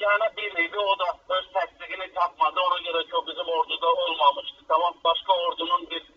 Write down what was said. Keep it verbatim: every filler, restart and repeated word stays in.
tane biriydi, o da öz təsdiqini tapmadı. Ona görə ki, o bizim orduda olmamışdı. Tamam, başka ordunun bir